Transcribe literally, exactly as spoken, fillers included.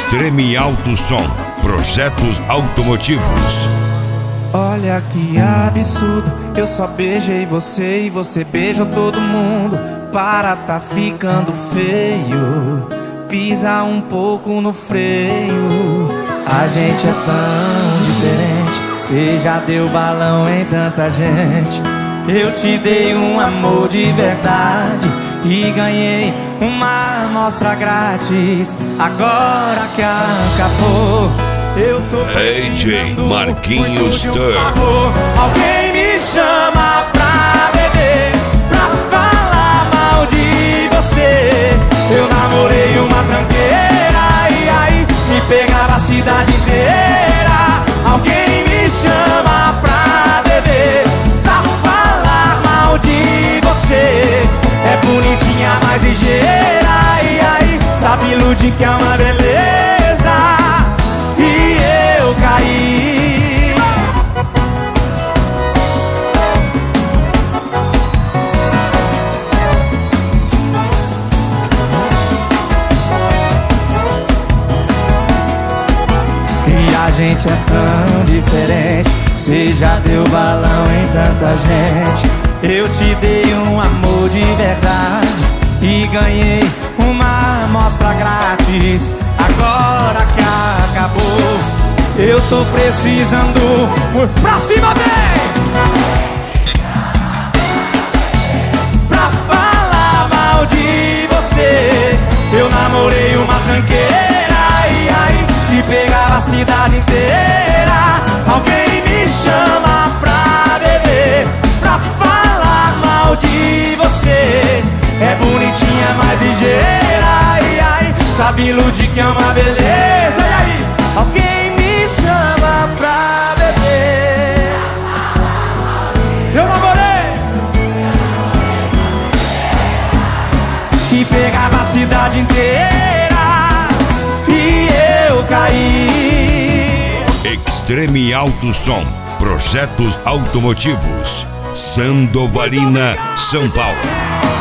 Extreme Alto Som, projetos automotivos. Olha que absurdo, eu só beijei você e você beijou todo mundo. Para, tá ficando feio, pisa um pouco no freio. A gente é tão diferente, cê já deu balão em tanta gente. Eu te dei um amor de verdade e ganhei uma amostra grátis. Agora que acabou, eu tô D J Marquinhos Tur. Alguém me chama pra beber, pra falar mal de você. Eu namorei uma tranqueira e aí me pegava a cidade inteira. Alguém me chama pra beber, pra falar mal de você. É bonitinha, mais ligeira e aí sabe iludir que é uma beleza. E eu caí. E a gente é tão diferente, cê já deu balão em tanta gente. Eu te dei um amor de verdade e ganhei uma amostra grátis. Agora que acabou, eu tô precisando. Pra cima, vem! Pra falar mal de você. Eu namorei uma tranqueira e aí me pegava a cidade inteira. Alguém me chama pra beber, pra falar mal de você. É bonitinha, mais ligeira e aí sabe iludir que é uma beleza. E aí, alguém me chama pra beber. Eu namorei que pegava a cidade inteira e eu caí. Extreme Alto Som, projetos automotivos. Sandovalina, São Paulo.